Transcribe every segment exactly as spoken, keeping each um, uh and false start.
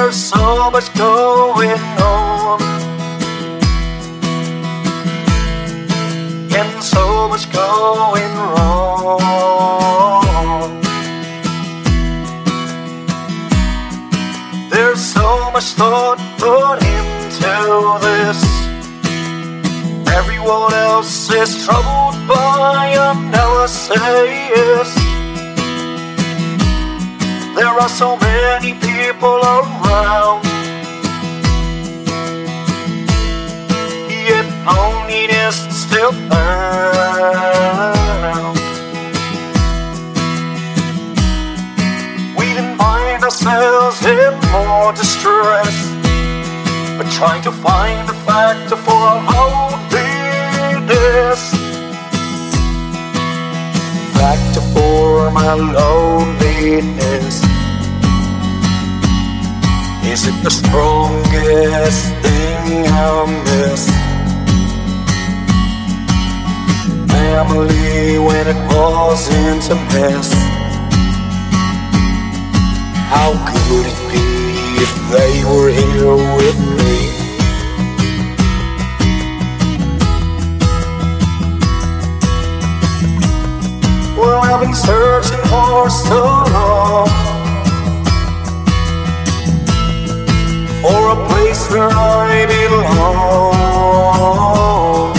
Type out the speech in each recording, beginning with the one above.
There's so much going on, and so much going wrong. There's so much thought put into this. Everyone else is troubled by analysis. There are so many people around, yet loneliness still found. We then find ourselves in more distress, but trying to find the factor for our loneliness. Factor for my loneliness. Is it the strongest thing I miss? Family when it falls into mess. How could it be if they were here with me? Well, I've been searching for so long for a place where I belong.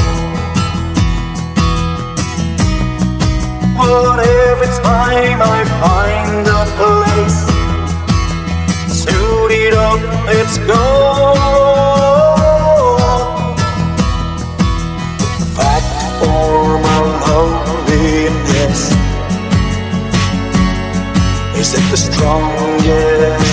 But every time I find a place suited up, it's gone. Fact for my loneliness. Is it the strongest